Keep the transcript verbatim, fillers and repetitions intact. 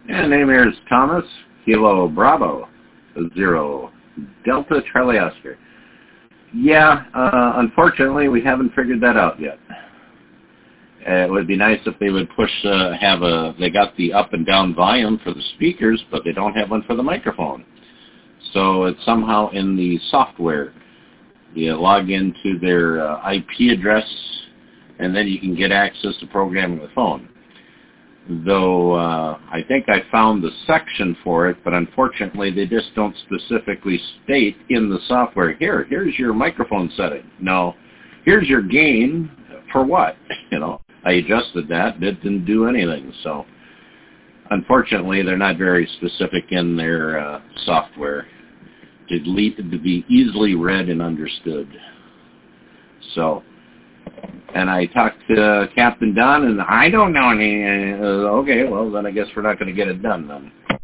And name here is Thomas, Kilo Bravo, Zero, Delta Charlie Oscar. Yeah, uh, unfortunately, we haven't figured that out yet. Uh, it would be nice if they would push, uh, have a, they got the up and down volume for the speakers, but they don't have one for the microphone. So it's somehow in the software. You log into their uh, I P address, and then you can get access to programming the phone. Though uh, I think I found the section for it, but unfortunately they just don't specifically state in the software, here, here's your microphone setting. No, here's your gain for what? You know, I adjusted that, it didn't do anything. So unfortunately they're not very specific in their uh, software to, lead, to be easily read and understood. So, and I talked to uh, Captain Don, and I don't know any. Uh, okay, well, then I guess we're not going to get it done then.